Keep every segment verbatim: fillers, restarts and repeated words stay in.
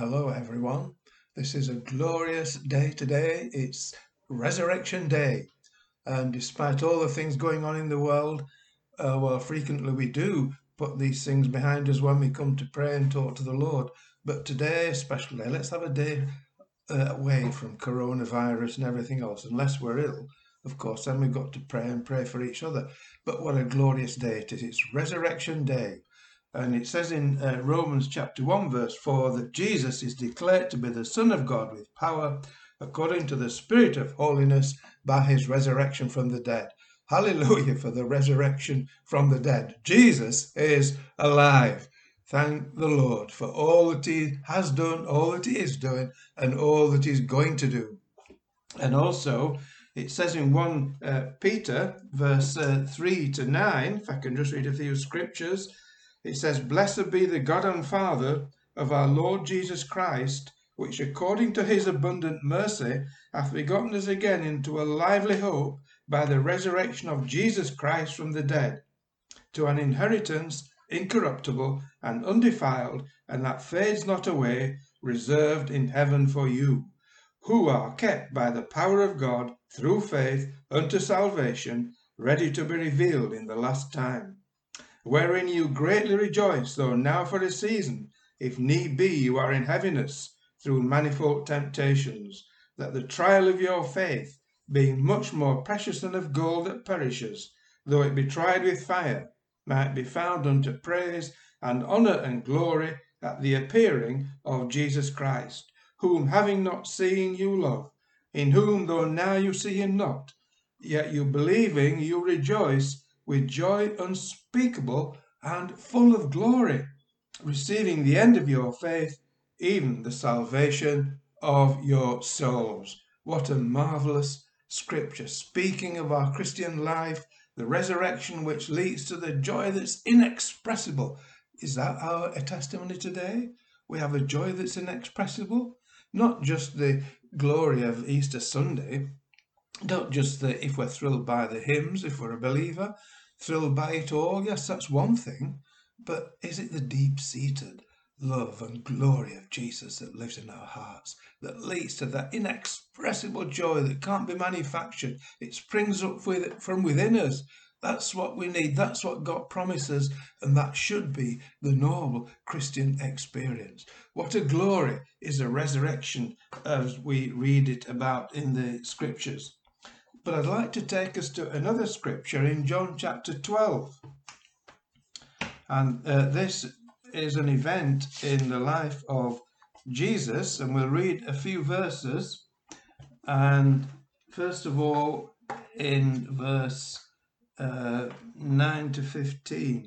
Hello everyone. This is a glorious day today. It's Resurrection Day, and despite all the things going on in the world, uh, well, frequently we do put these things behind us when we come to pray and talk to the Lord. But today especially, let's have a day uh, away from coronavirus and everything else, unless we're ill. Of course, then we've got to pray and pray for each other. But what a glorious day it is. It's Resurrection Day. And it says in uh, Romans chapter one verse four that Jesus is declared to be the Son of God with power according to the Spirit of holiness by his resurrection from the dead. Hallelujah for the resurrection from the dead. Jesus is alive. Thank the Lord for all that he has done, all that he is doing, and all that he's going to do. And also, it says in First uh, Peter verse uh, three to nine, if I can just read a few scriptures, it says, "Blessed be the God and Father of our Lord Jesus Christ, which according to his abundant mercy hath begotten us again into a lively hope by the resurrection of Jesus Christ from the dead, to an inheritance incorruptible and undefiled, and that fades not away, reserved in heaven for you, who are kept by the power of God through faith unto salvation, ready to be revealed in the last time. Wherein you greatly rejoice, though now for a season, if need be, you are in heaviness through manifold temptations, that the trial of your faith, being much more precious than of gold that perishes, though it be tried with fire, might be found unto praise and honour and glory at the appearing of Jesus Christ, whom having not seen you love, in whom though now you see him not, yet you believing you rejoice with joy unspeakable and full of glory, receiving the end of your faith, even the salvation of your souls." What a marvellous scripture, speaking of our Christian life, the resurrection which leads to the joy that's inexpressible. Is that our testimony today? We have a joy that's inexpressible, not just the glory of Easter Sunday, not just that if we're thrilled by the hymns, if we're a believer, thrilled by it all, yes, that's one thing, but is it the deep-seated love and glory of Jesus that lives in our hearts, that leads to that inexpressible joy that can't be manufactured? It springs up with it from within us. That's what we need. That's what God promises, and that should be the normal Christian experience. What a glory is the resurrection as we read it about in the scriptures. But I'd like to take us to another scripture in John chapter twelve. And uh, this is an event in the life of Jesus, and we'll read a few verses. And first of all, in verse uh, nine to fifteen,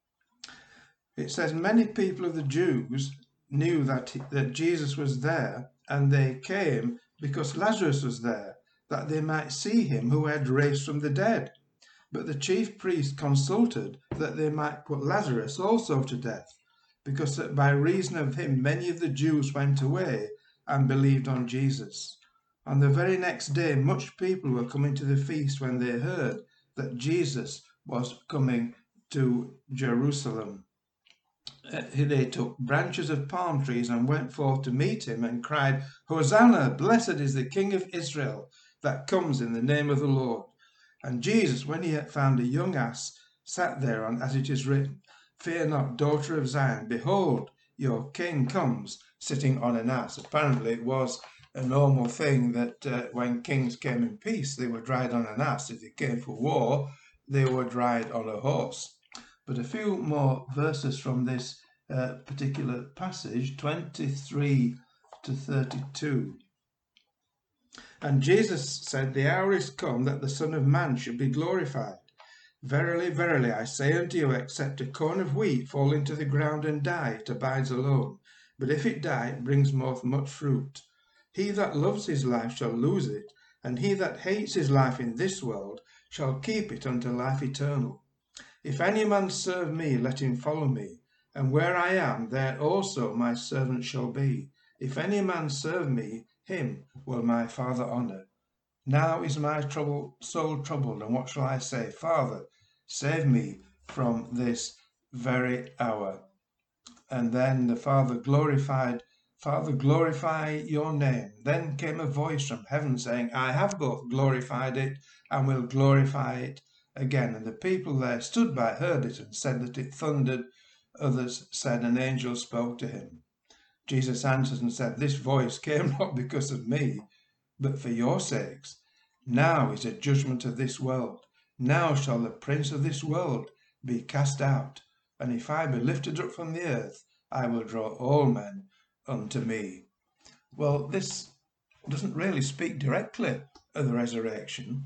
it says, "Many people of the Jews knew that, that Jesus was there, and they came because Lazarus was there, that they might see him who had raised from the dead. But the chief priests consulted that they might put Lazarus also to death, because that by reason of him many of the Jews went away and believed on Jesus. On the very next day much people were coming to the feast when they heard that Jesus was coming to Jerusalem. Uh, they took branches of palm trees and went forth to meet him and cried, 'Hosanna, blessed is the King of Israel that comes in the name of the Lord.' And Jesus, when he had found a young ass, sat thereon, as it is written, 'Fear not, daughter of Zion, behold, your king comes sitting on an ass.'" Apparently it was a normal thing that uh, when kings came in peace, they would ride on an ass. If they came for war, they would ride on a horse. But a few more verses from this uh, particular passage, twenty-three to thirty-two. "And Jesus said, The hour is come that the Son of Man should be glorified. Verily, verily, I say unto you, except a corn of wheat fall into the ground and die, it abides alone. But if it die, it brings forth much fruit. He that loves his life shall lose it, and he that hates his life in this world shall keep it unto life eternal. If any man serve me, let him follow me, and where I am, there also my servant shall be. If any man serve me, him will my Father honour. Now is my trouble, soul troubled, and what shall I say? Father, save me from this very hour." And then the Father glorified Father, glorify your name. Then came a voice from heaven saying, I have both glorified it and will glorify it again. And the people there stood by, heard it, and said that it thundered. Others said an angel spoke to him. Jesus answered and said, This voice came not because of me, but for your sakes. Now is a judgment of this world. Now shall the prince of this world be cast out. And if I be lifted up from the earth, I will draw all men unto me. Well, this doesn't really speak directly of the resurrection.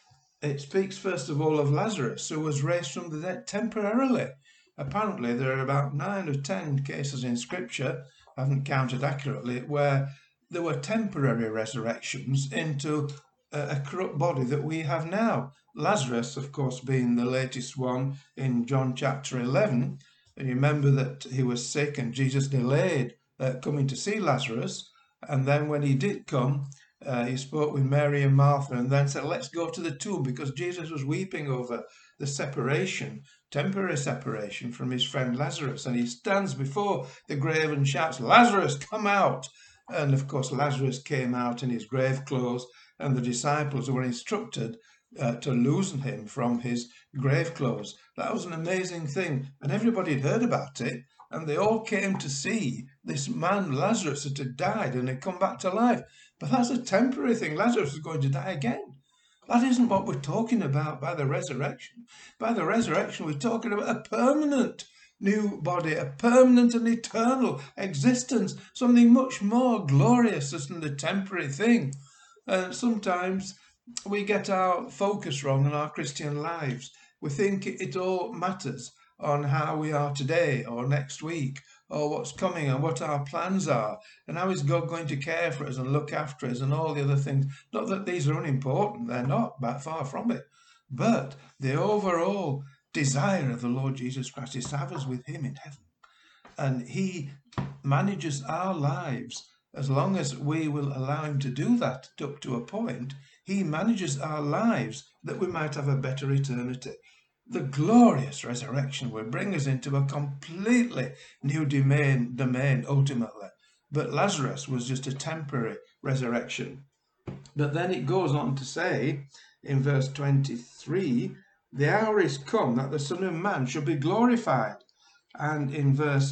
It speaks first of all of Lazarus, who was raised from the dead temporarily. Apparently there are about nine or ten cases in Scripture, I haven't counted accurately, where there were temporary resurrections into a corrupt body that we have now. Lazarus, of course, being the latest one in John chapter eleven. And you remember that he was sick and Jesus delayed uh, coming to see Lazarus. And then when he did come, uh, he spoke with Mary and Martha and then said, let's go to the tomb, because Jesus was weeping over the separation, temporary separation from his friend Lazarus. And he stands before the grave and shouts, Lazarus, come out. And of course, Lazarus came out in his grave clothes, and the disciples were instructed uh, to loosen him from his grave clothes. That was an amazing thing, and everybody had heard about it, and they all came to see this man Lazarus that had died and had come back to life. But that's a temporary thing. Lazarus is going to die again. That isn't what we're talking about by the resurrection. By the resurrection, we're talking about a permanent new body, a permanent and eternal existence, something much more glorious than the temporary thing. Uh, sometimes we get our focus wrong in our Christian lives. We think it, it all matters on how we are today or next week, or what's coming and what our plans are, and how is God going to care for us and look after us and all the other things. Not that these are unimportant, they're not, but far from it. But the overall desire of the Lord Jesus Christ is to have us with him in heaven. And he manages our lives. As long as we will allow him to do that up to a point, he manages our lives that we might have a better eternity. The glorious resurrection will bring us into a completely new domain, domain ultimately. But Lazarus was just a temporary resurrection. But then it goes on to say in verse twenty-three, the hour is come that the Son of Man shall be glorified. And in verse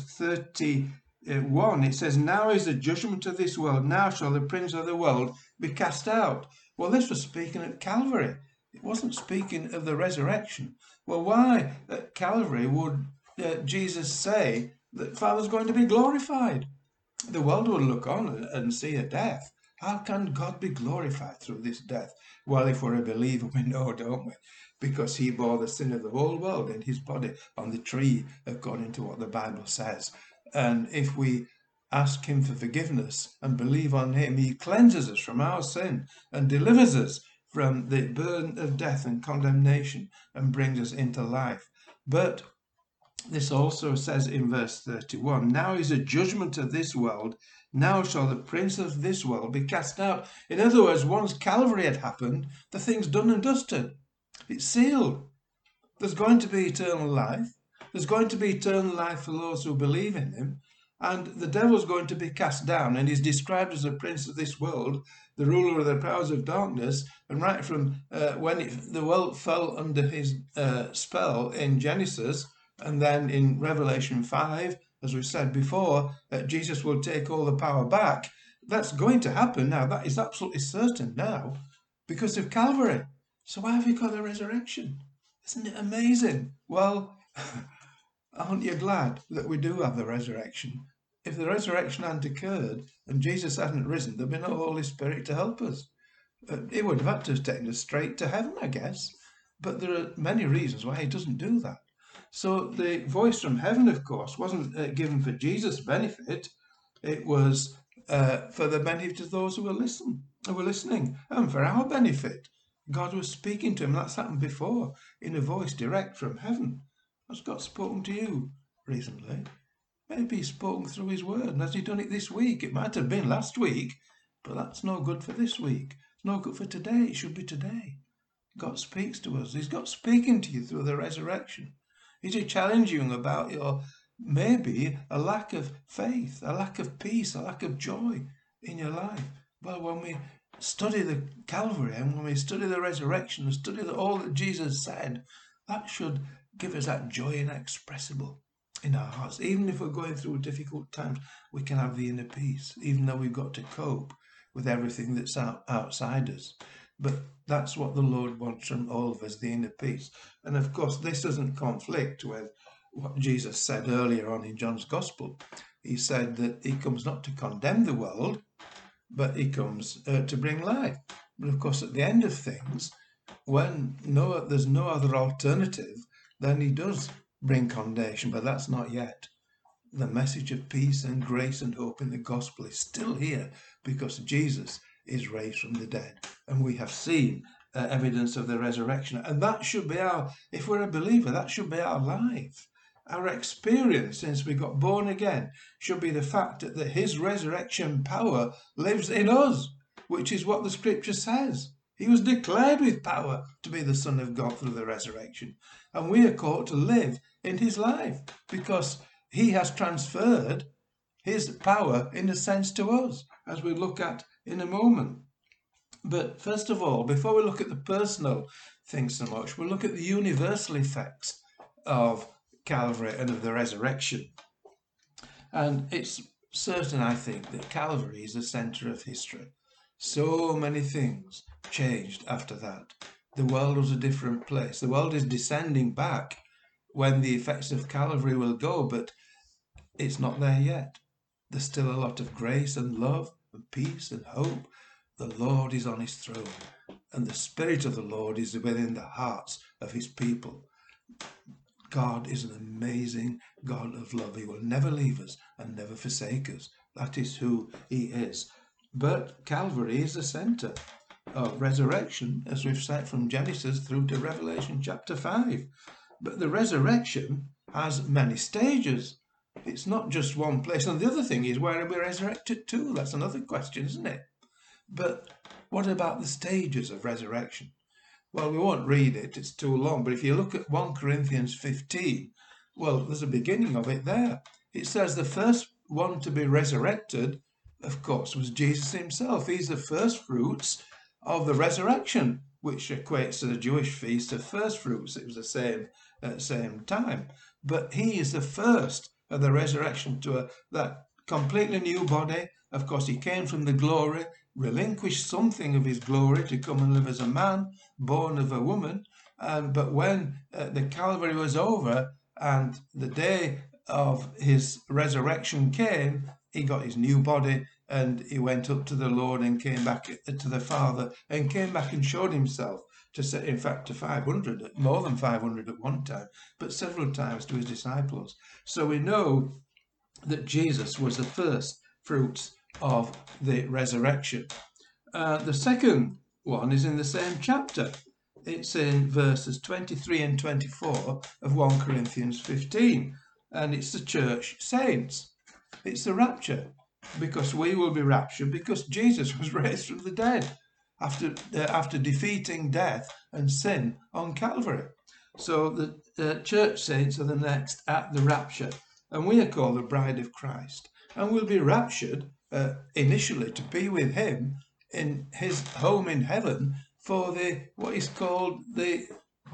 thirty-one, it says, now is the judgment of this world. Now shall the prince of the world be cast out. Well, this was speaking at Calvary. It wasn't speaking of the resurrection. Well, why at Calvary would uh, Jesus say that Father's going to be glorified? The world would look on and see a death. How can God be glorified through this death? Well, if we're a believer, we know, don't we? Because he bore the sin of the whole world in his body on the tree, according to what the Bible says. And if we ask him for forgiveness and believe on him, he cleanses us from our sin and delivers us from the burden of death and condemnation and brings us into life. But this also says in verse thirty-one, now is a judgment of this world. Now shall the prince of this world be cast out. In other words, once Calvary had happened, the thing's done and dusted. It's sealed. There's going to be eternal life. There's going to be eternal life for those who believe in him. And the devil's going to be cast down, and he's described as the prince of this world, the ruler of the powers of darkness. And right from uh, when it, the world fell under his uh, spell in Genesis, and then in Revelation five, as we said before, uh, Jesus will take all the power back. That's going to happen now. That is absolutely certain now because of Calvary. So why have we got the resurrection? Isn't it amazing? Well, aren't you glad that we do have the resurrection? If the resurrection hadn't occurred and Jesus hadn't risen, there'd be no Holy Spirit to help us. Uh, he would have had to have taken us straight to heaven, I guess. But there are many reasons why he doesn't do that. So the voice from heaven, of course, wasn't uh, given for Jesus' benefit. It was uh, for the benefit of those who were, listen, who were listening, and for our benefit. God was speaking to him. That's happened before in a voice direct from heaven. Has God spoken to you recently? Maybe he's spoken through his word. And has he done it this week? It might have been last week, but that's no good for this week. It's no good for today. It should be today. God speaks to us. He's got speaking to you through the resurrection. Is he challenging you about your maybe a lack of faith, a lack of peace, a lack of joy in your life. Well, when we study the Calvary and when we study the resurrection and study the, all that Jesus said, that should give us that joy inexpressible in our hearts. Even if we're going through difficult times, we can have the inner peace, even though we've got to cope with everything that's out, outside us. But that's what the Lord wants from all of us, the inner peace. And of course, this doesn't conflict with what Jesus said earlier on in John's Gospel. He said that he comes not to condemn the world, but he comes uh, to bring life. But of course, at the end of things, when no, there's no other alternative, then he does bring condemnation, but that's not yet. The message of peace and grace and hope in the gospel is still here because Jesus is raised from the dead, and we have seen uh, evidence of the resurrection. And that should be our, if we're a believer, that should be our life. Our experience since we got born again should be the fact that, that his resurrection power lives in us, which is what the scripture says. He was declared with power to be the Son of God through the resurrection. And we are called to live in his life because he has transferred his power in a sense to us, as we look at in a moment. But first of all, before we look at the personal things so much, we'll look at the universal effects of Calvary and of the resurrection. And it's certain, I think, that Calvary is the centre of history. So many things changed after that. The world was a different place. The world is descending back when the effects of Calvary will go, but it's not there yet. There's still a lot of grace and love and peace and hope. The Lord is on his throne, and the Spirit of the Lord is within the hearts of his people. God is an amazing God of love. He will never leave us and never forsake us. That is who he is. But Calvary is the centre of resurrection, as we've said from Genesis through to Revelation chapter five. But the resurrection has many stages. It's not just one place. And the other thing is, where are we resurrected to? That's another question, isn't it? But what about the stages of resurrection? Well, we won't read it, it's too long, but if you look at First Corinthians fifteen, well, there's a beginning of it there. It says the first one to be resurrected, of course, was Jesus himself. He's the first fruits of the resurrection, which equates to the Jewish feast of first fruits. It was the same at the same time. But he is the first of the resurrection to a, that completely new body. Of course, he came from the glory, relinquished something of his glory to come and live as a man, born of a woman. Um, but when uh, the Calvary was over and the day of his resurrection came, he got his new body and he went up to the Lord and came back to the Father and came back and showed himself to say, in fact, to five hundred, more than five hundred at one time, but several times to his disciples. So we know that Jesus was the first fruits of the resurrection. Uh, the second one is in the same chapter. It's in verses twenty-three and twenty-four of First Corinthians fifteen, and it's the church saints. It's the rapture, because we will be raptured because Jesus was raised from the dead after uh, after defeating death and sin on Calvary. So the uh, church saints are the next at the rapture, and we are called the bride of Christ, and we'll be raptured uh, initially to be with him in his home in heaven for the what is called the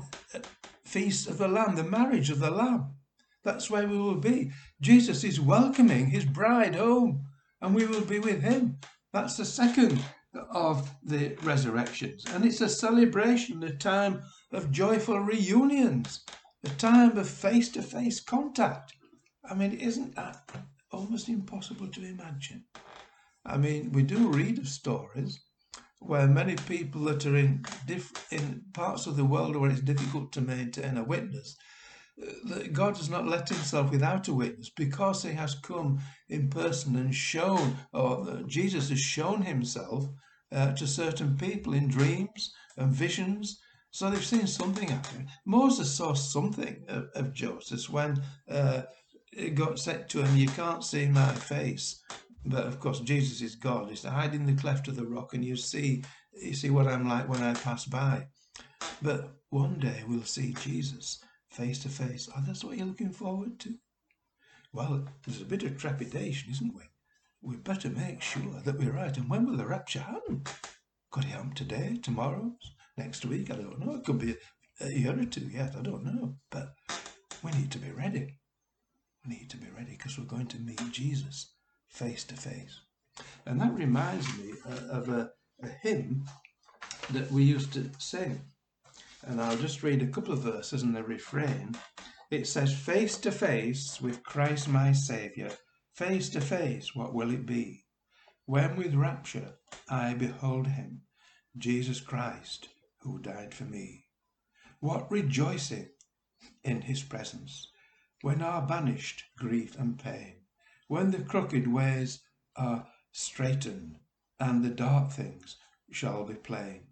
feast of the Lamb, the marriage of the Lamb. That's where we will be. Jesus is welcoming his bride home, and we will be with him. That's the second of the resurrections, and it's a celebration, a time of joyful reunions, a time of face-to-face contact. I mean, isn't that almost impossible to imagine? I mean, we do read of stories where many people that are in diff- in parts of the world where it's difficult to maintain a witness, that God has not let himself without a witness because he has come in person and shown, or Jesus has shown himself uh, to certain people in dreams and visions. So they've seen something happen. Moses saw something of, of Joseph when uh, it got said to him, "You can't see my face." But of course, Jesus is God. He's to hide in the cleft of the rock, and you see, you see what I'm like when I pass by. But one day we'll see Jesus face to face. Oh, that's what you're looking forward to. Well, there's a bit of trepidation, isn't we? We better make sure that we're right. And when will the rapture happen? Could it happen today, tomorrow, next week? I don't know. It could be a year or two yet. I don't know. But we need to be ready. We need to be ready because we're going to meet Jesus face to face. And that reminds me uh, of a, a hymn that we used to sing. And I'll just read a couple of verses and the refrain. It says, face to face with Christ my Saviour, face to face, what will it be? When with rapture I behold him, Jesus Christ, who died for me. What rejoicing in his presence, when are banished grief and pain, when the crooked ways are straightened, and the dark things shall be plain.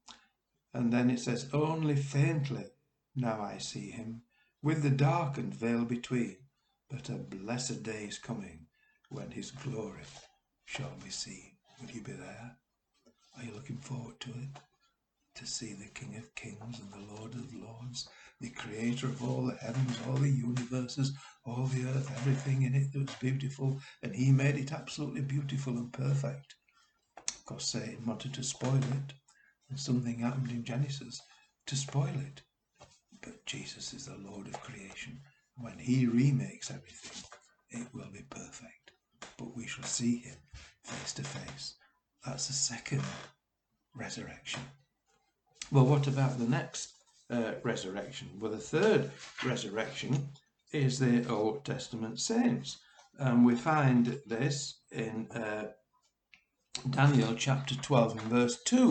And then it says, only faintly now I see him, with the darkened veil between, but a blessed day is coming, when his glory shall be seen. Will you be there? Are you looking forward to it? To see the King of Kings and the Lord of Lords, the creator of all the heavens, all the universes, all the earth, everything in it that was beautiful, and he made it absolutely beautiful and perfect. Of course, Satan wanted to spoil it, and something happened in Genesis to spoil it. But Jesus is the Lord of creation. When he remakes everything, it will be perfect. But we shall see him face to face. That's the second resurrection. Well, what about the next uh, resurrection? Well, the third resurrection is the Old Testament saints. And we find this in uh, Daniel chapter twelve and verse two.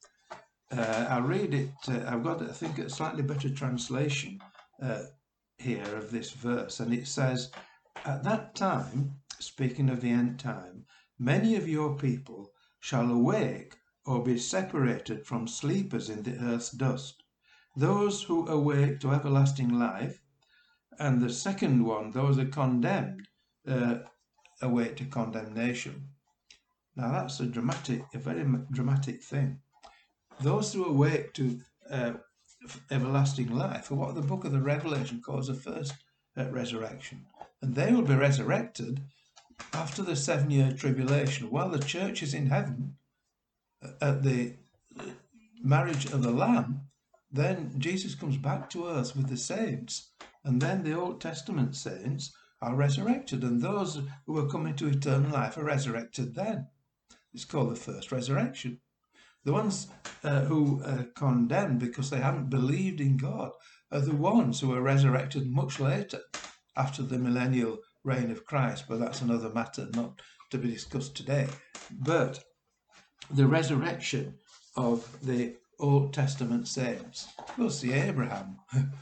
Uh, I'll read it. Uh, I've got, I think, a slightly better translation uh, here of this verse. And it says, at that time, speaking of the end time, many of your people shall awake or be separated from sleepers in the earth's dust. Those who awake to everlasting life, and the second one, those are condemned, uh, awake to condemnation. Now that's a dramatic, a very dramatic thing. Those who awake to uh, everlasting life are what the book of the Revelation calls the first uh, resurrection. And they will be resurrected after the seven-year tribulation. While the church is in heaven, at the marriage of the Lamb, then Jesus comes back to earth with the saints. And then the Old Testament saints are resurrected. And those who are coming to eternal life are resurrected then. It's called the first resurrection. The ones uh, who are condemned because they haven't believed in God are the ones who are resurrected much later, after the millennial reign of Christ. But that's another matter not to be discussed today. But the resurrection of the Old Testament saints, we'll see Abraham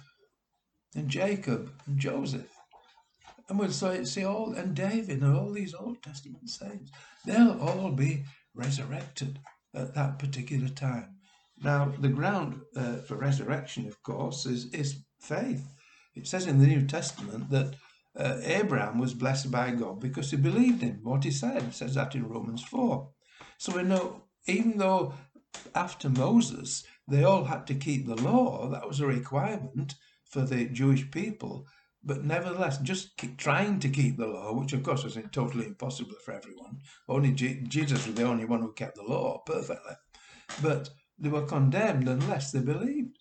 and Jacob and Joseph, and we'll see all, and David and all these Old Testament saints. They'll all be resurrected at that particular time. Now, the ground uh, for resurrection, of course, is, is faith. It says in the New Testament that uh, Abraham was blessed by God because he believed in what he said. It says that in Romans four. So we know, even though after Moses they all had to keep the law, that was a requirement for the Jewish people, but nevertheless, just keep trying to keep the law, which of course was totally impossible for everyone. Only G Jesus was the only one who kept the law perfectly. But they were condemned unless they believed.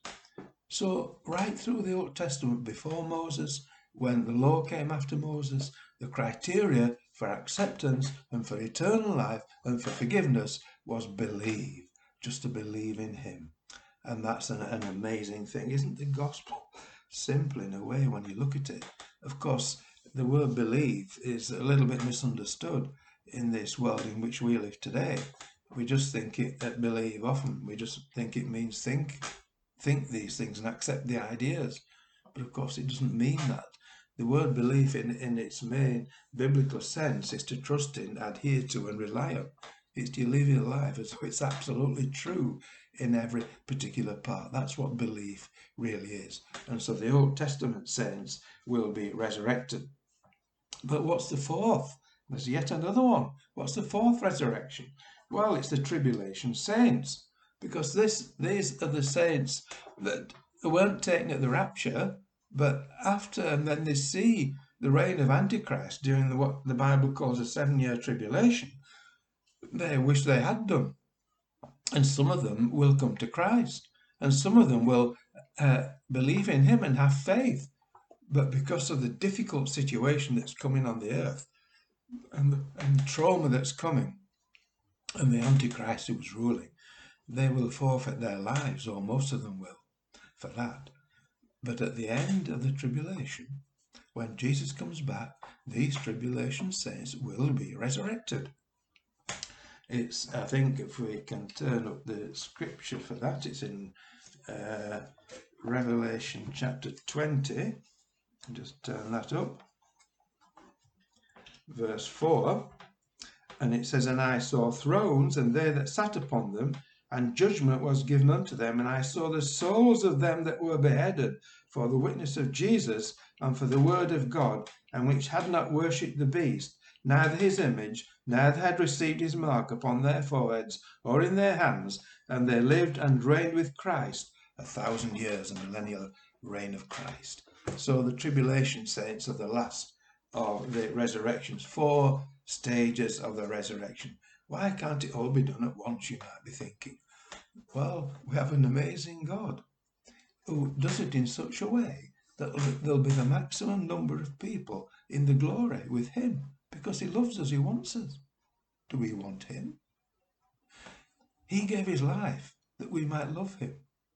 So right through the Old Testament, before Moses, when the law came after Moses, the criteria for acceptance and for eternal life and for forgiveness was believe, just to believe in him. And that's an, an amazing thing. Isn't the gospel simple in a way when you look at it? Of course, the word believe is a little bit misunderstood in this world in which we live today. We just think it, uh, believe often, we just think it means think, think these things and accept the ideas. But of course it doesn't mean that. The word belief in, in its main biblical sense is to trust in, adhere to and rely on. It's to live your life as though it's absolutely true in every particular part. That's what belief really is. And so the Old Testament saints will be resurrected. But what's the fourth? There's yet another one. What's the fourth resurrection? Well, it's the tribulation saints. Because this, these are the saints that weren't taken at the rapture, but after, and then they see the reign of Antichrist during the, what the Bible calls a seven-year tribulation, they wish they had done. And some of them will come to Christ, and some of them will uh, believe in him and have faith. But because of the difficult situation that's coming on the earth, and the, and the trauma that's coming, and the Antichrist who's ruling, they will forfeit their lives, or most of them will, for that. But at the end of the tribulation, when Jesus comes back, these tribulation saints will be resurrected. It's, I think, if we can turn up the scripture for that, it's in uh, Revelation chapter twenty. Just turn that up. Verse four. And it says, and I saw thrones, and they that sat upon them, and judgment was given unto them. And I saw the souls of them that were beheaded for the witness of Jesus, and for the word of God, and which had not worshipped the beast, neither his image, neither had received his mark upon their foreheads or in their hands, and they lived and reigned with Christ a thousand years, a millennial reign of Christ. So the tribulation saints are the last of the resurrections, four stages of the resurrection. Why can't it all be done at once, you might be thinking? Well, we have an amazing God who does it in such a way that there'll be the maximum number of people in the glory with him, because he loves us, he wants us. Do we want him? He gave his life that we might love him.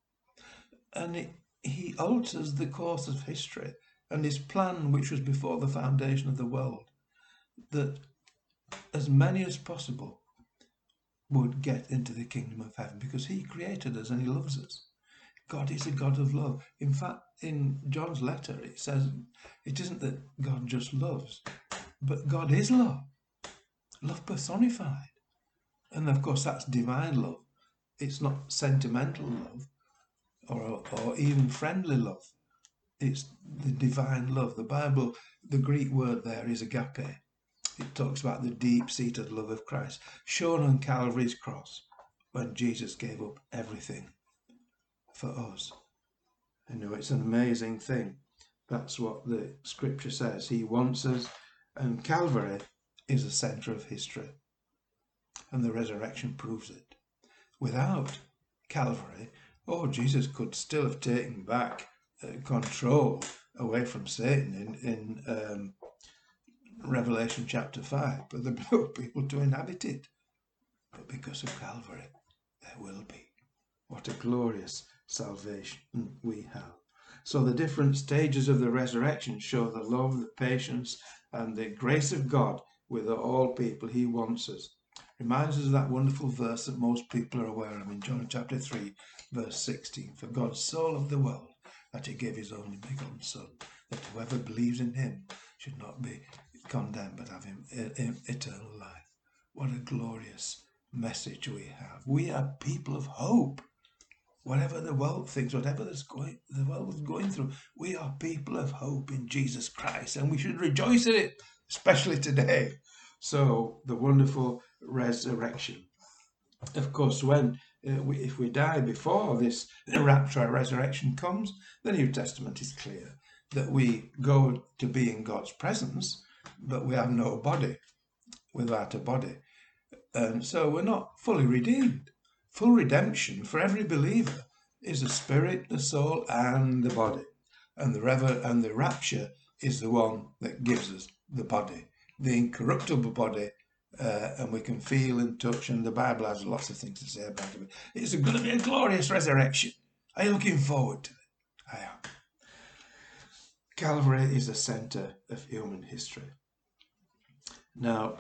And it, he alters the course of history and his plan, which was before the foundation of the world, that as many as possible would get into the kingdom of heaven, because he created us and he loves us. God is a God of love. In fact, in John's letter, it says it isn't that God just loves, but God is love. Love personified. And of course, that's divine love. It's not sentimental love or, or even friendly love. It's the divine love. The Bible, the Greek word there is agape. It talks about the deep-seated love of Christ, shown on Calvary's cross when Jesus gave up everything for us. You know, it's an amazing thing. That's what the scripture says. He wants us, and Calvary is the centre of history. And the resurrection proves it. Without Calvary, oh, Jesus could still have taken back uh, control away from Satan in, in um, Revelation chapter five, but there were no people to inhabit it. But because of Calvary, there will be. What a glorious salvation we have. So the different stages of the resurrection show the love, the patience, and the grace of God with all people. He wants us. Reminds us of that wonderful verse that most people are aware of in John chapter three, verse sixteen. For God so loved the world that he gave his only begotten Son, that whoever believes in him should not be condemned but have him eternal life. What a glorious message we have. We are people of hope. Whatever the world thinks, whatever that's going, the world is going through, we are people of hope in Jesus Christ, and we should rejoice in it, especially today. So the wonderful resurrection. Of course, when uh, we, if we die before this rapture or resurrection comes, the New Testament is clear that we go to be in God's presence, but we have no body, without a body. And so we're not fully redeemed. Full redemption for every believer is the spirit, the soul, and the body. And the rever and the rapture is the one that gives us the body, the incorruptible body, uh, and we can feel and touch. And the Bible has lots of things to say about it. It's going to be a glorious resurrection. Are you looking forward to it? I am. Calvary is the centre of human history. Now,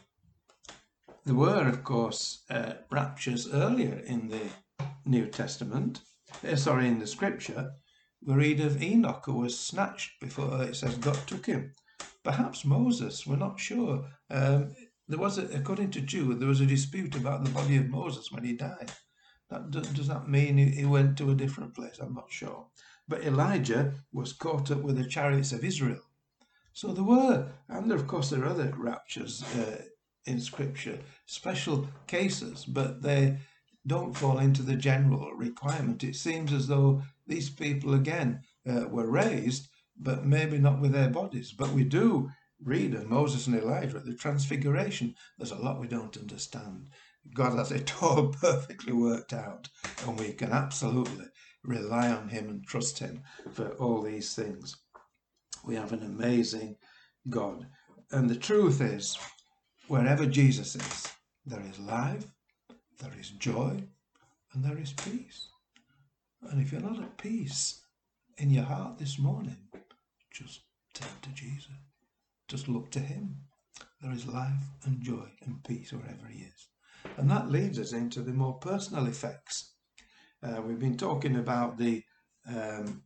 there were, of course, uh, raptures earlier in the New Testament, uh, sorry, in the Scripture. We read of Enoch, who was snatched before, it says, God took him. Perhaps Moses, we're not sure. Um, there was, a, according to Jude, there was a dispute about the body of Moses when he died. That, does that mean he, he went to a different place? I'm not sure. But Elijah was caught up with the chariots of Israel. So there were, and there, of course, there are other raptures uh, in Scripture, special cases, but they don't fall into the general requirement. It seems as though these people, again, uh, were raised, but maybe not with their bodies. But we do read of Moses and Elijah at the Transfiguration. There's a lot we don't understand. God has it all perfectly worked out, and we can absolutely rely on him and trust him for all these things. We have an amazing God. And the truth is, wherever Jesus is, there is life, there is joy, and there is peace. And if you're not at peace in your heart this morning, just turn to Jesus. Just look to him. There is life and joy and peace wherever he is. And that leads us into the more personal effects. Uh, we've been talking about the um,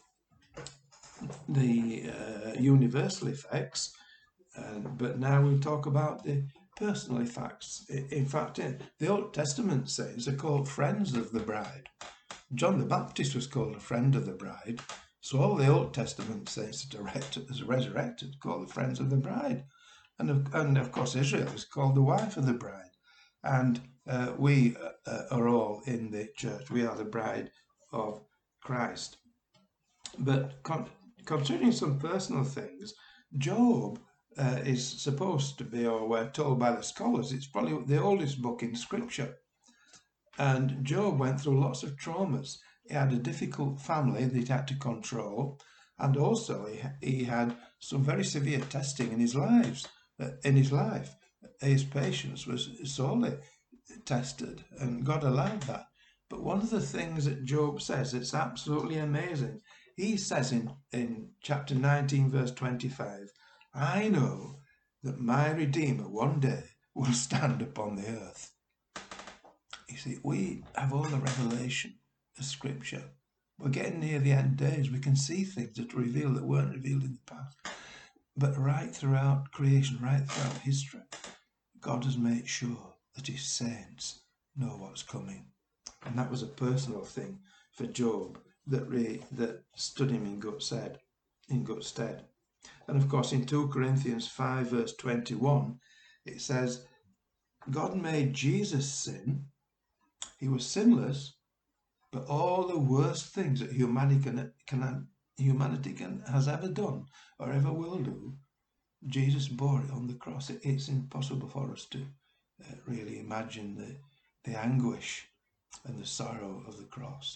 the uh, universal effects, uh, but now we'll talk about the personal effects. In fact, in the Old Testament saints are called friends of the bride. John the Baptist was called a friend of the bride. So all the Old Testament saints that are resurrected called the friends of the bride. And of, and of course Israel is called the wife of the bride. And uh, we uh, are all in the church. We are the bride of Christ. But con considering some personal things, Job uh, is supposed to be, or we're told by the scholars, it's probably the oldest book in Scripture. And Job went through lots of traumas. He had a difficult family that he had to control, and also he, he had some very severe testing in his lives. Uh, in his life, his patience was sorely tested, and God allowed that. But one of the things that Job says, it's absolutely amazing. He says in, in chapter nineteen, verse twenty-five, I know that my Redeemer one day will stand upon the earth. You see, we have all the revelation of Scripture. We're getting near the end days. We can see things that are revealed that weren't revealed in the past. But right throughout creation, right throughout history, God has made sure that his saints know what's coming. And that was a personal thing for Job that re, that stood him in good stead, in good stead. And of course, in two Corinthians five, verse twenty-one, it says, God made Jesus sin. He was sinless, but all the worst things that humanity can, can humanity can has ever done or ever will do, Jesus bore it on the cross. It, it's impossible for us to uh, really imagine the the anguish and the sorrow of the cross.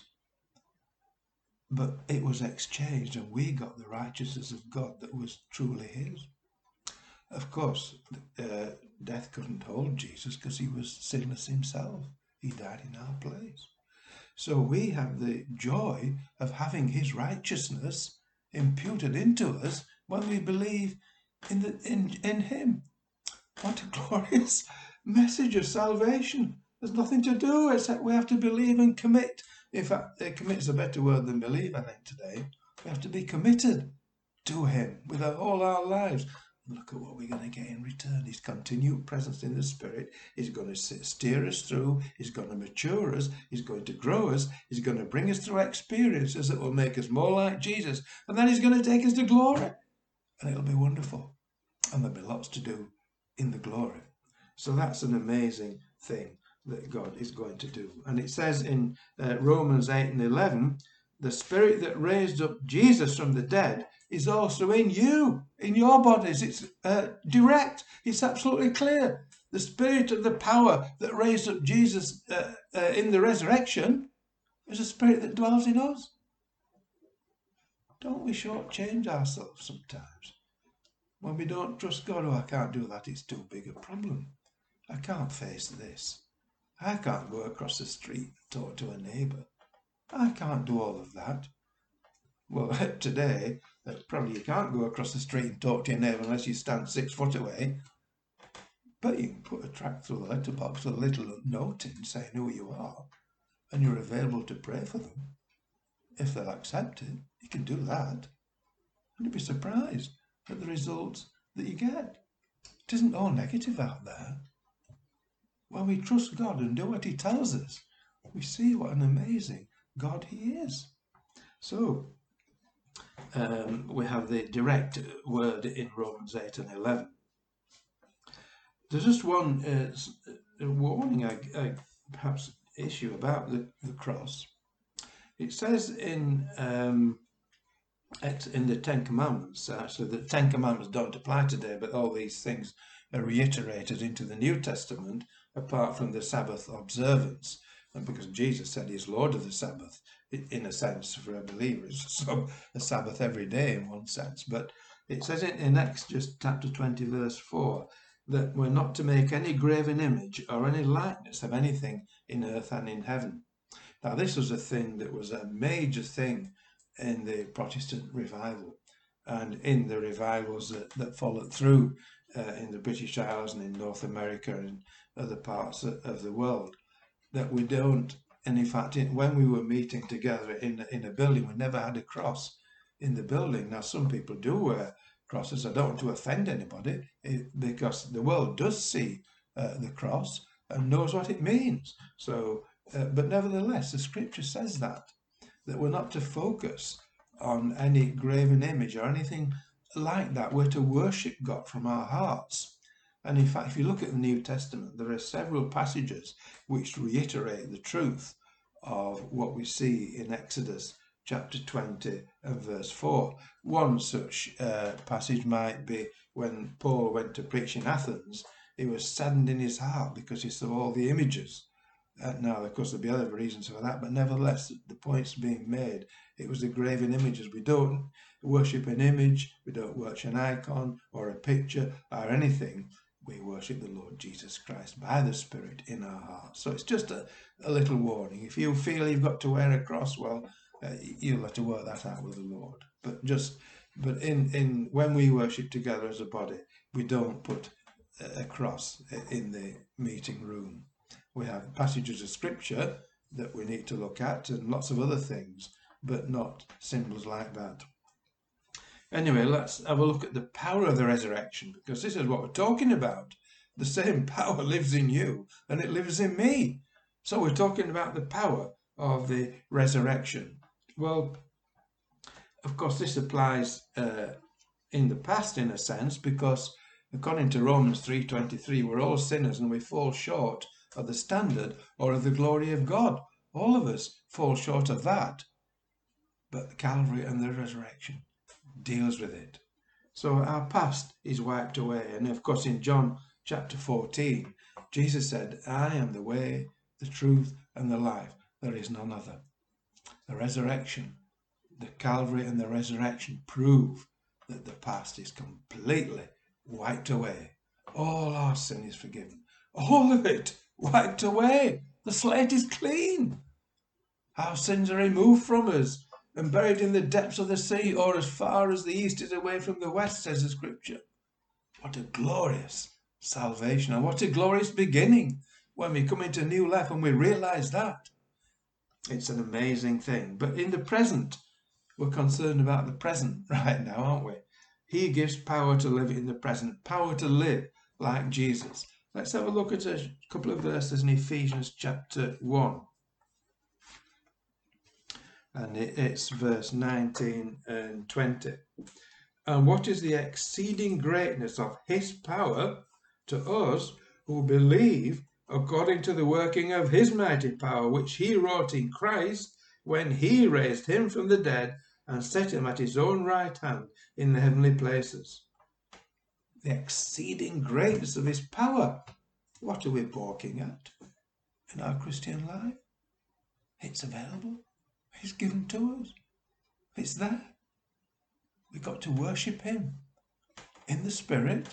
But it was exchanged, and we got the righteousness of God that was truly his. Of course, uh, death couldn't hold Jesus because he was sinless himself. He died in our place. So we have the joy of having his righteousness imputed into us when we believe in, the, in, in him. What a glorious message of salvation. There's nothing to do except we have to believe and commit. In fact, commit is a better word than believe, I think, today. We have to be committed to him with all our lives. Look at what we're going to get in return. His continued presence in the Spirit is going to steer us through. He's going to mature us. He's going to grow us. He's going to bring us through experiences that will make us more like Jesus. And then he's going to take us to glory. And it'll be wonderful. And there'll be lots to do in the glory. So that's an amazing thing that God is going to do. And it says in uh, Romans eight and eleven, the Spirit that raised up Jesus from the dead is also in you, in your bodies. It's uh, direct. It's absolutely clear. The Spirit of the power that raised up Jesus uh, uh, in the resurrection is a Spirit that dwells in us. Don't we shortchange ourselves sometimes? When we don't trust God, oh, I can't do that, it's too big a problem. I can't face this. I can't go across the street and talk to a neighbour. I can't do all of that. Well, today, uh, probably you can't go across the street and talk to your neighbour unless you stand six foot away. But you can put a tract through the letterbox with a little note in saying who you are, and you're available to pray for them. If they'll accept it, you can do that. And you'll be surprised at the results that you get. It isn't all negative out there. When we trust God and do what he tells us, we see what an amazing God he is. So, um, we have the direct word in Romans eight and eleven. There's just one uh, warning, I, I perhaps issue about the, the cross. It says in um, in the Ten Commandments. Actually, the Ten Commandments don't apply today, but all these things are reiterated into the New Testament, apart from the Sabbath observance. And because Jesus said he's Lord of the Sabbath, in a sense, for a believer, it's so a Sabbath every day in one sense. But it says it in Exodus chapter twenty, verse four, that we're not to make any graven image or any likeness of anything in earth and in heaven. Now, this was a thing that was a major thing in the Protestant revival and in the revivals that, that followed through uh, in the British Isles and in North America and other parts of the world, that we don't, and in fact, in, when we were meeting together in, in a building, we never had a cross in the building. Now, some people do wear crosses. I don't want to offend anybody, it, because the world does see uh, the cross and knows what it means. So, uh, but nevertheless, the scripture says that, that we're not to focus on any graven image or anything like that. We're to worship God from our hearts. And in fact, if you look at the New Testament, there are several passages which reiterate the truth of what we see in Exodus chapter twenty and verse four. One such uh, passage might be when Paul went to preach in Athens. He was saddened in his heart because he saw all the images. Uh, now, of course, there'll be other reasons for that, but nevertheless, the point's being made. It was the graven images. We don't worship an image, we don't worship an icon or a picture or anything. We worship the Lord Jesus Christ by the Spirit in our hearts. So it's just a, a little warning. If you feel you've got to wear a cross, well, uh, you'll have to work that out with the Lord. But just, but in, in when we worship together as a body, we don't put a cross in the meeting room. We have passages of scripture that we need to look at and lots of other things, but not symbols like that. Anyway, let's have a look at the power of the resurrection, because this is what we're talking about. The same power lives in you and it lives in me. So we're talking about the power of the resurrection. Well, of course, this applies uh, in the past in a sense, because according to Romans three twenty-three, we're all sinners and we fall short of the standard or of the glory of God. All of us fall short of that. But Calvary and the resurrection deals with it. So our past is wiped away. And of course, in John chapter fourteen, Jesus said, I am the way, the truth, and the life. There is none other. The resurrection, the Calvary and the resurrection prove that the past is completely wiped away. All our sin is forgiven. All of it wiped away. The slate is clean. Our sins are removed from us and buried in the depths of the sea, or as far as the east is away from the west, says the scripture. What a glorious salvation, and what a glorious beginning when we come into new life and we realize that. It's an amazing thing. But in the present, we're concerned about the present right now, aren't we? He gives power to live in the present, power to live like Jesus. Let's have a look at a couple of verses in Ephesians chapter one. And it's verse nineteen and twenty. And what is the exceeding greatness of his power to us who believe, according to the working of his mighty power, which he wrought in Christ when he raised him from the dead and set him at his own right hand in the heavenly places. The exceeding greatness of his power. What are we balking at in our Christian life? It's available. It's given to us. It's there. We've got to worship him in the Spirit,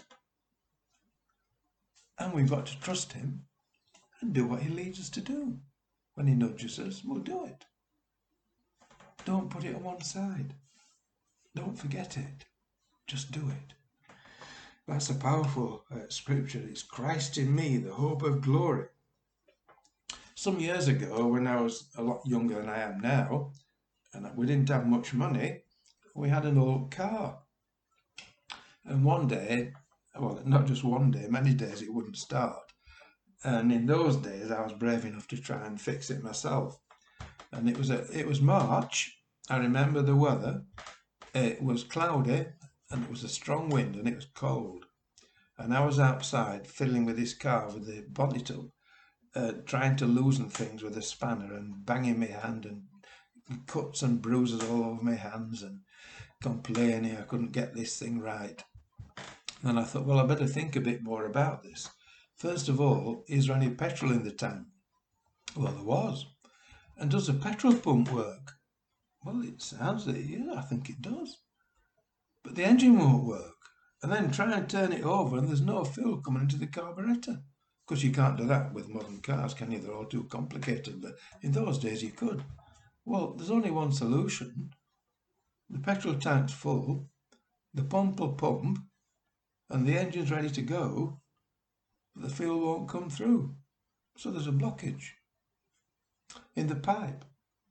and we've got to trust him and do what he leads us to do. When he nudges us, we'll do it. Don't put it on one side. Don't forget it. Just do it. That's a powerful uh, scripture. It's Christ in me, the hope of glory. Some years ago, when I was a lot younger than I am now, and we didn't have much money, we had an old car. And one day, well, not just one day, many days it wouldn't start. And in those days, I was brave enough to try and fix it myself. And it was a, it was March. I remember the weather. It was cloudy, and it was a strong wind, and it was cold. And I was outside fiddling with this car with the bonnet up, uh, trying to loosen things with a spanner and banging my hand, and cuts and bruises all over my hands. And complaining I couldn't get this thing right. And I thought, well, I better think a bit more about this. First of all, is there any petrol in the tank? Well, there was. And does the petrol pump work? Well, it sounds that, yeah, I think it does. But the engine won't work. And then try and turn it over and there's no fuel coming into the carburetor. Of course, you can't do that with modern cars, can you? They're all too complicated. But in those days, you could. Well, there's only one solution. The petrol tank's full, the pump will pump, and the engine's ready to go, but the fuel won't come through. So there's a blockage in the pipe.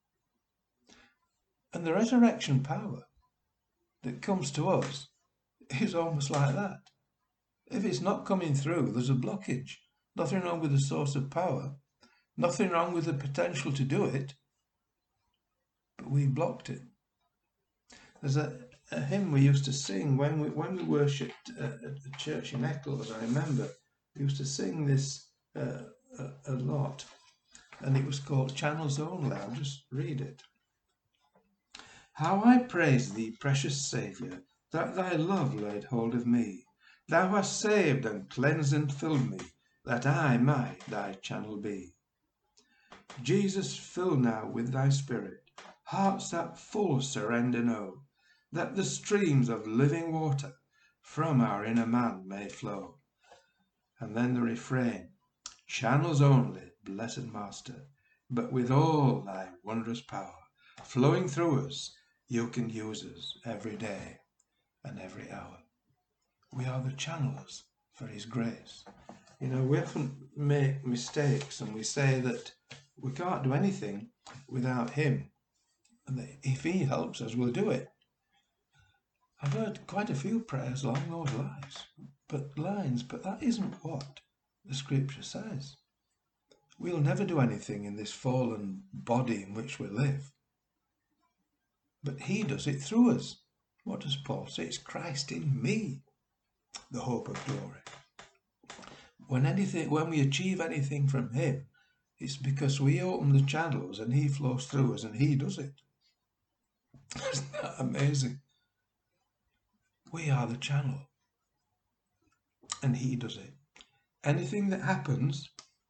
And the resurrection power that comes to us is almost like that. If it's not coming through, there's a blockage. Nothing wrong with the source of power, nothing wrong with the potential to do it, but we blocked it. There's a, a hymn we used to sing when we when we worshipped at a church in Eccles, I remember. We used to sing this uh, a, a lot, and it was called Channels Only. I'll just read it. How I praise thee, precious Saviour, that thy love laid hold of me. Thou hast saved and cleansed and filled me, that I might thy channel be. Jesus, fill now with thy Spirit hearts that full surrender know, that the streams of living water from our inner man may flow. And then the refrain, channels only, blessed Master, but with all thy wondrous power flowing through us, you can use us every day and every hour. We are the channels for his grace. You know, we often make mistakes and we say that we can't do anything without him, and that if he helps us, we'll do it. I've heard quite a few prayers along those lines, but lines, but that isn't what the scripture says. We'll never do anything in this fallen body in which we live, but he does it through us. What does Paul say? It's Christ in me, the hope of glory. When anything, when we achieve anything from him, it's because we open the channels and he flows through us and he does it. Isn't that amazing? We are the channel and he does it. Anything that happens,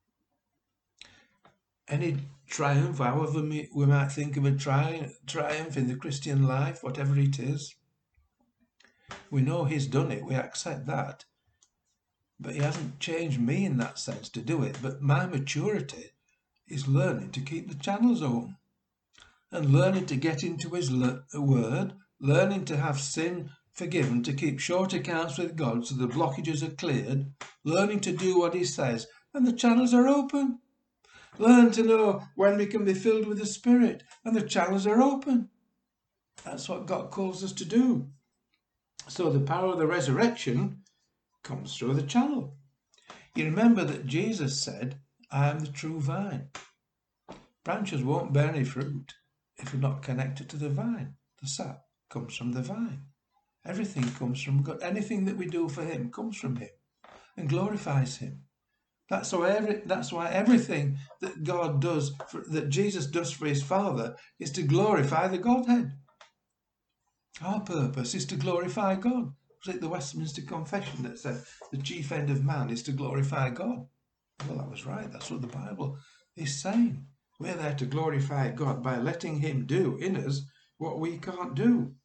any triumph, however we might think of a tri triumph in the Christian life, whatever it is, we know he's done it, we accept that. But he hasn't changed me in that sense to do it. But my maturity is learning to keep the channels open and learning to get into his word, learning to have sin forgiven, to keep short accounts with God so the blockages are cleared, learning to do what he says, and the channels are open. Learn to know when we can be filled with the Spirit, and the channels are open. That's what God calls us to do. So the power of the resurrection comes through the channel. You remember that Jesus said, I am the true vine. Branches won't bear any fruit if we're not connected to the vine. The sap comes from the vine. Everything comes from God. Anything that we do for him comes from him and glorifies him. That's why, every, that's why everything that God does, for, that Jesus does for his Father, is to glorify the Godhead. Our purpose is to glorify God. Was it the Westminster Confession that said the chief end of man is to glorify God? Well, that was right. That's what the Bible is saying. We're there to glorify God by letting him do in us what we can't do.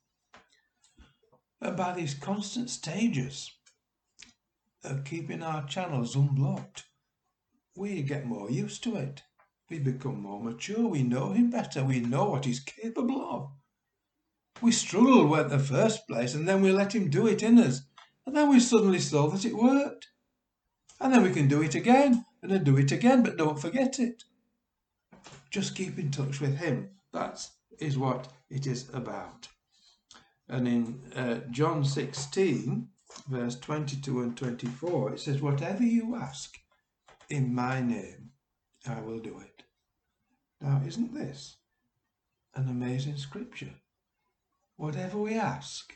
And by these constant stages of keeping our channels unblocked, we get more used to it. We become more mature. We know him better. We know what he's capable of. We struggle at the first place, and then we let him do it in us. And then we suddenly saw that it worked. And then we can do it again, and then do it again, but don't forget it. Just keep in touch with him. That is what it is about. And in uh, John sixteen, verse twenty-two and twenty-four, it says, whatever you ask in my name, I will do it. Now, isn't this an amazing scripture? Whatever we ask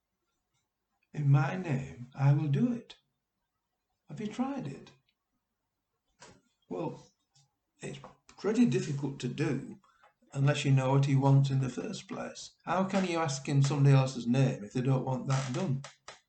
in my name, I will do it. Have you tried it? Well, it's pretty difficult to do unless you know what he wants in the first place. How can you ask in somebody else's name if they don't want that done?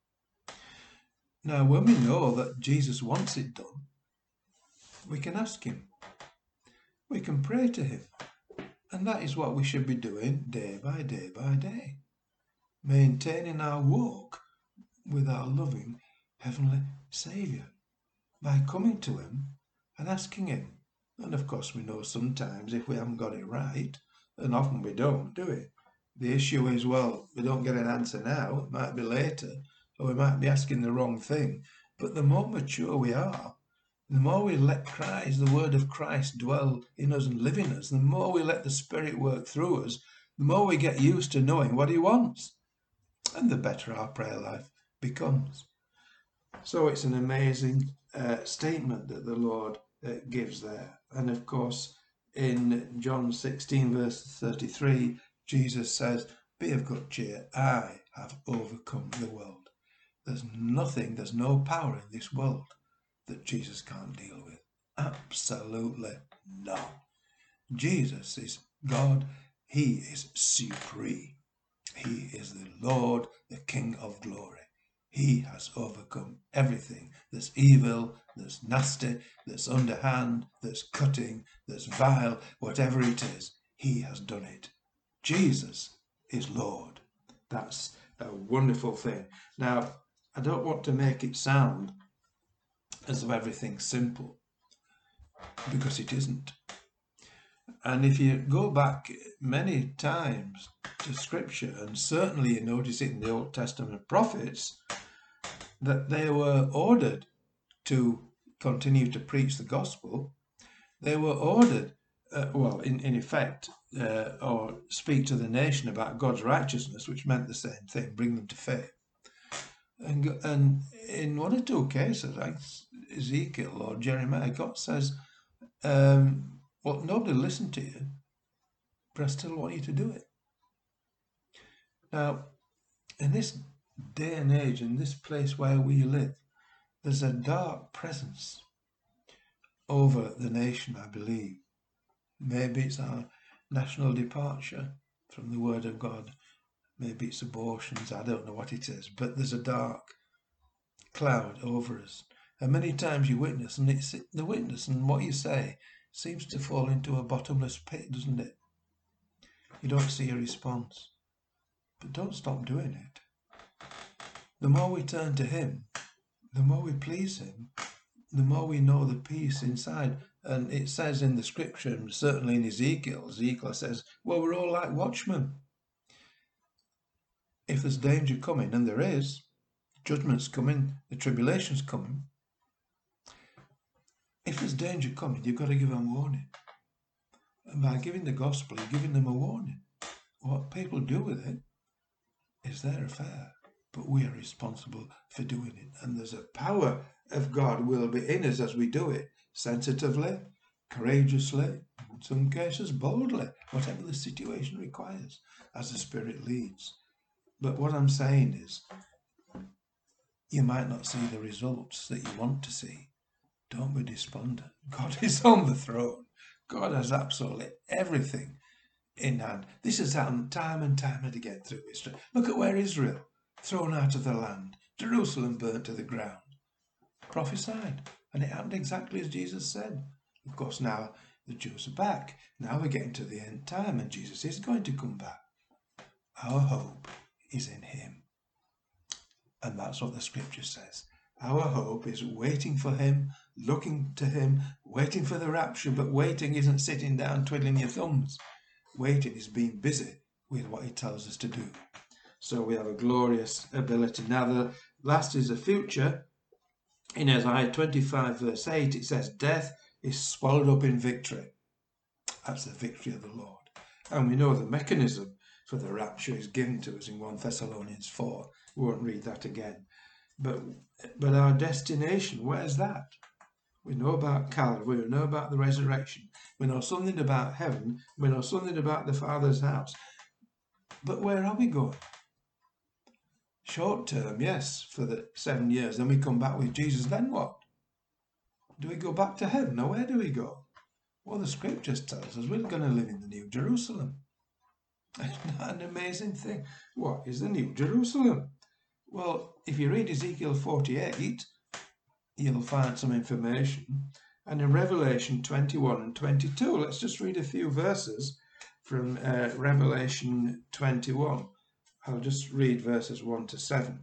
Now, when we know that Jesus wants it done, we can ask him. We can pray to him. And that is what we should be doing day by day by day. Maintaining our walk with our loving Heavenly Saviour by coming to him and asking him. And of course we know sometimes if we haven't got it right, and often we don't, do we? The issue is, well, we don't get an answer now, it might be later, or we might be asking the wrong thing. But the more mature we are, the more we let Christ, the word of Christ, dwell in us and live in us, the more we let the Spirit work through us, the more we get used to knowing what he wants, and the better our prayer life becomes. So it's an amazing uh, statement that the Lord uh, gives there. And of course, in John sixteen, verse thirty-three, Jesus says, "Be of good cheer, I have overcome the world." There's nothing, there's no power in this world that Jesus can't deal with. Absolutely none. Jesus is God. He is supreme. He is the Lord, the King of glory. He has overcome everything that's evil, that's nasty, that's underhand, that's cutting, that's vile, whatever it is. He has done it. Jesus is Lord. That's a wonderful thing. Now, I don't want to make it sound as though everything's simple, because it isn't. And if you go back many times to Scripture, and certainly you notice it in the Old Testament prophets, that they were ordered to continue to preach the gospel. They were ordered, uh, well, in, in effect, uh, or speak to the nation about God's righteousness, which meant the same thing, bring them to faith. And, and in one or two cases, like Ezekiel or Jeremiah, God says, um, well, nobody listened to you, but I still want you to do it. Now, in this day and age, in this place where we live, there's a dark presence over the nation, I believe. Maybe it's our national departure from the Word of God. Maybe it's abortions. I don't know what it is. But there's a dark cloud over us. And many times you witness, and it's the witness and what you say seems to fall into a bottomless pit, doesn't it? You don't see a response. But don't stop doing it. The more we turn to him, the more we please him, the more we know the peace inside. And it says in the scripture, and certainly in Ezekiel, Ezekiel says, well, we're all like watchmen. If there's danger coming, and there is, judgment's coming, the tribulation's coming. If there's danger coming, you've got to give them warning. And by giving the gospel, you're giving them a warning. What people do with it is their affair, but we are responsible for doing it. And there's a power of God will be in us as we do it, sensitively, courageously, in some cases boldly, whatever the situation requires, as the Spirit leads. But what I'm saying is, you might not see the results that you want to see. Don't be despondent. God is on the throne. God has absolutely everything in hand. This has happened time and time and again through history. Look at where Israel, thrown out of the land, Jerusalem burnt to the ground. Prophesied, and it happened exactly as Jesus said. Of course, now the Jews are back. Now we're getting to the end time, and Jesus is going to come back. Our hope is in him. And that's what the scripture says. Our hope is waiting for him, looking to him, waiting for the rapture, but waiting isn't sitting down twiddling your thumbs. Waiting is being busy with what he tells us to do. So we have a glorious ability. Now the last is the future. In Isaiah twenty-five verse eight it says, death is swallowed up in victory. That's the victory of the Lord. And we know the mechanism for the rapture is given to us in First Thessalonians four. We won't read that again. But, but our destination, where's that? We know about Calvary, we know about the resurrection, we know something about heaven, we know something about the Father's house. But where are we going? Short term, yes, for the seven years. Then we come back with Jesus. Then what? Do we go back to heaven? Or where do we go? Well, the scriptures tells us we're going to live in the New Jerusalem. Isn't that an amazing thing? What is the New Jerusalem? Well, if you read Ezekiel forty-eight, you'll find some information. And in Revelation twenty-one and twenty-two, let's just read a few verses from uh, Revelation twenty-one. I'll just read verses one to seven.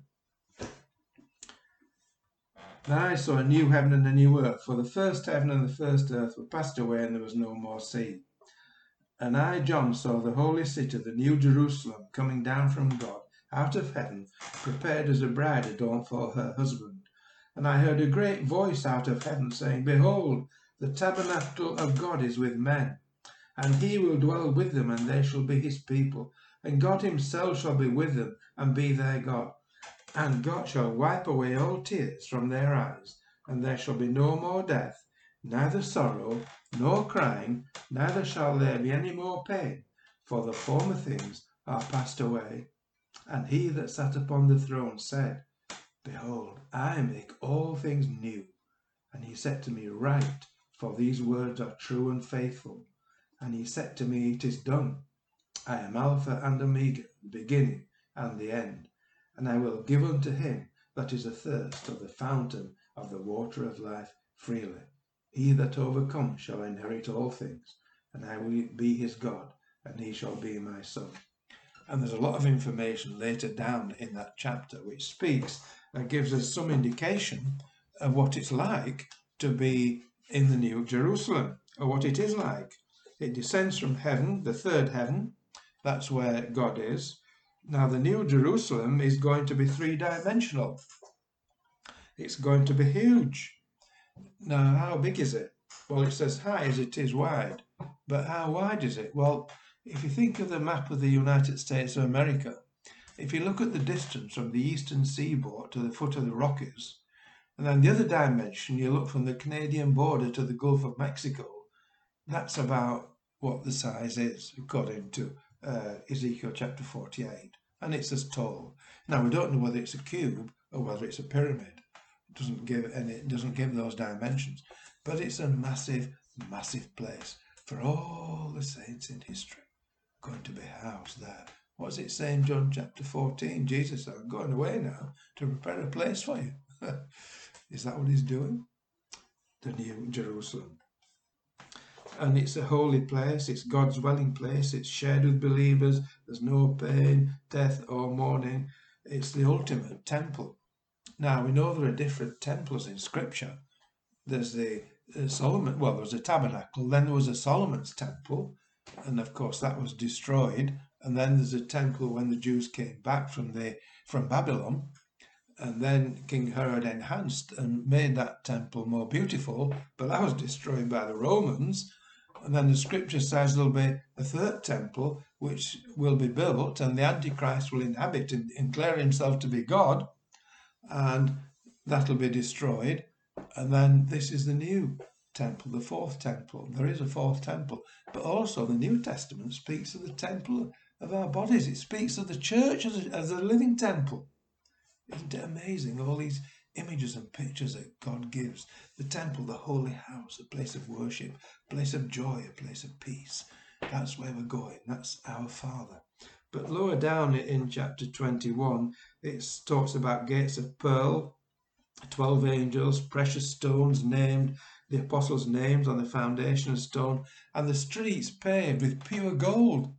Then I saw a new heaven and a new earth, for the first heaven and the first earth were passed away, and there was no more sea. And I, John, saw the holy city, the new Jerusalem, coming down from God, out of heaven, prepared as a bride adorned for her husband. And I heard a great voice out of heaven, saying, Behold, the tabernacle of God is with men, and he will dwell with them, and they shall be his people. And God himself shall be with them, and be their God. And God shall wipe away all tears from their eyes, and there shall be no more death, neither sorrow, nor crying, neither shall there be any more pain, for the former things are passed away. And he that sat upon the throne said, Behold, I make all things new. And he said to me, Write, for these words are true and faithful. And he said to me, It is done. I am Alpha and Omega, the beginning and the end. And I will give unto him that is athirst of the fountain of the water of life freely. He that overcomes shall inherit all things, and I will be his God, and he shall be my son. And there's a lot of information later down in that chapter which speaks and gives us some indication of what it's like to be in the New Jerusalem, or what it is like. It descends from heaven, the third heaven. That's where God is. Now, the New Jerusalem is going to be three-dimensional. It's going to be huge. Now, how big is it? Well, it's as high as it is wide. But how wide is it? Well, if you think of the map of the United States of America, if you look at the distance from the eastern seaboard to the foot of the Rockies, and then the other dimension, you look from the Canadian border to the Gulf of Mexico, that's about what the size is, according to uh, Ezekiel chapter forty-eight. And it's as tall. Now, we don't know whether it's a cube or whether it's a pyramid. It doesn't give any, it doesn't give those dimensions. But it's a massive, massive place for all the saints in history going to be housed there. What does it say in John chapter fourteen? Jesus said, I'm going away now to prepare a place for you. Is that what he's doing? The New Jerusalem. And it's a holy place, it's God's dwelling place, it's shared with believers, there's no pain, death or mourning. It's the ultimate temple. Now, we know there are different temples in Scripture. There's the uh, Solomon, well, there was a tabernacle, then there was a Solomon's temple, and of course that was destroyed. And then there's a temple when the Jews came back from the from Babylon, and then King Herod enhanced and made that temple more beautiful, but that was destroyed by the Romans. And then the scripture says there'll be a third temple which will be built, and the Antichrist will inhabit and declare himself to be God, and that'll be destroyed. And then this is the new temple, the fourth temple. There is a fourth temple, but also the New Testament speaks of the temple of our bodies. It speaks of the church as a, as a living temple. Isn't it amazing, all these images and pictures that God gives? The temple, the holy house, a place of worship, a place of joy, a place of peace. That's where we're going. That's our Father. But lower down in chapter twenty-one, it talks about gates of pearl, twelve angels, precious stones named, the apostles' names on the foundation of stone, and the streets paved with pure gold,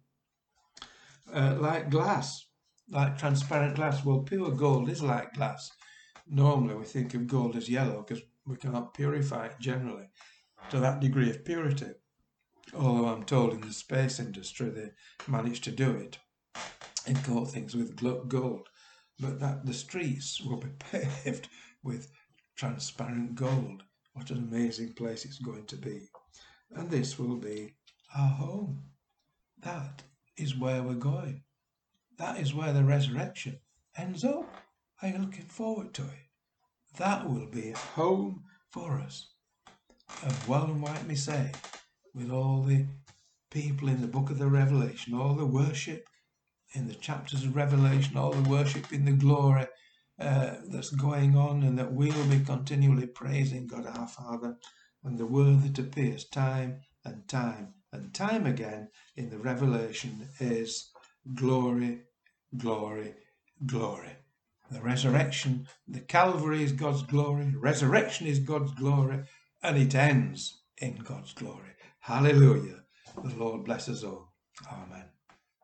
uh, like glass. Like transparent glass. Well, pure gold is like glass. Normally we think of gold as yellow because we cannot purify it generally to that degree of purity. Although I'm told in the space industry they managed to do it and coat things with gold. But that the streets will be paved with transparent gold. What an amazing place it's going to be. And this will be our home. That is where we're going. That is where the resurrection ends up. Are you looking forward to it? That will be a home for us. And well might we say, with all the people in the book of the Revelation, all the worship in the chapters of Revelation, all the worship in the glory uh, that's going on, and that we'll be continually praising God our Father, and the word that appears time and time and time again in the Revelation is glory, glory, glory. The resurrection, the Calvary is God's glory, resurrection is God's glory, and it ends in God's glory. Hallelujah. The Lord bless us all. Amen.